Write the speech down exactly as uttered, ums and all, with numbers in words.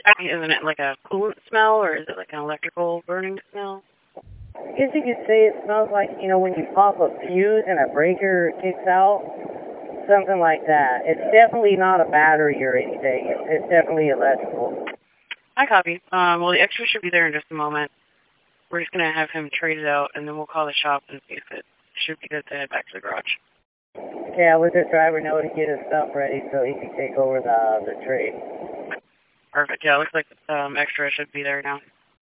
Isn't it like a coolant smell, or is it like an electrical burning smell? I guess you could say it smells like, you know, when you pop a fuse and a breaker kicks out. Something like that. It's definitely not a battery or anything. It's, it's definitely electrical. I copy. Um, well, the extra should be there in just a moment. We're just going to have him trade it out, and then we'll call the shop and see if it should be good to head back to the garage. Yeah, let the driver know to get his stuff ready so he can take over the, the trade. Perfect. Yeah, it looks like the um, extra should be there now.